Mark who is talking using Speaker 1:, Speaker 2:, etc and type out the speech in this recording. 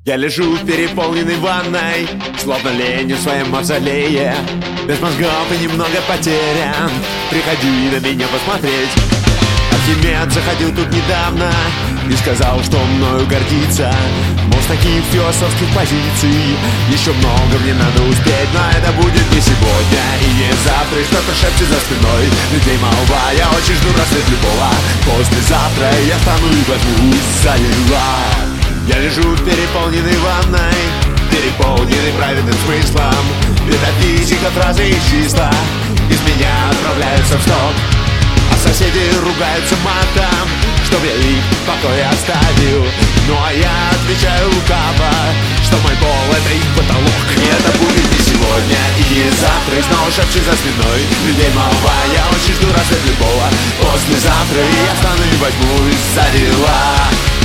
Speaker 1: Я лежу в переполненной ванной, словно лень в своем мавзолее. Без мозгов и немного потерян. Приходи на меня посмотреть. Архимед заходил тут недавно и сказал, что мною гордится. Мол, с таких философских позиций еще много мне надо успеть. Но это будет не сегодня и не завтра. И что-то шепчет за спиной людей молва. Я очень жду рассвет любого. Послезавтра я встану и возьмусь за дела. Я лежу в переполненной ванной, переполненной праведным смыслом. Метафизика фразы из числа из меня отправляются в стоп. А соседи ругаются матом, чтоб я их в покое оставил. Ну а я отвечаю лукаво, что мой пол — это их потолок. И это будет не сегодня и не завтра. И снова шепчет за спиной людей молва. Я очень жду рассвет любого. Послезавтра я встану и возьмусь за дела.